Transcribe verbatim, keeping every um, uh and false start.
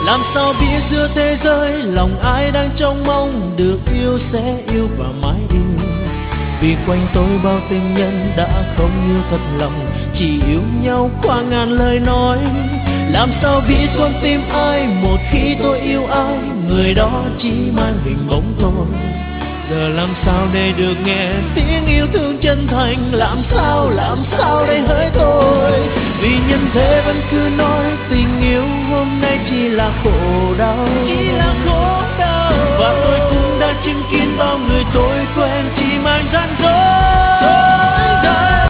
Làm sao biết giữa thế giới lòng ai đang trông mong được yêu sẽ yêu và mãi yêu. Vì quanh tôi bao tình nhân đã không yêu thật lòng, chỉ yêu nhau qua ngàn lời nói. Làm sao biết con tim ai một khi tôi yêu ai, người đó chỉ mang hình bóng tôi. Giờ làm sao để được nghe tiếng yêu thương chân thành, làm sao làm sao để hỡi tôi. Vì nhân thế vẫn cứ nói tình yêu hôm nay chỉ là khổ đau, chỉ là khổ đau. Và tôi cũng đã chứng kiến bao người tôi quen chỉ mang gian dối.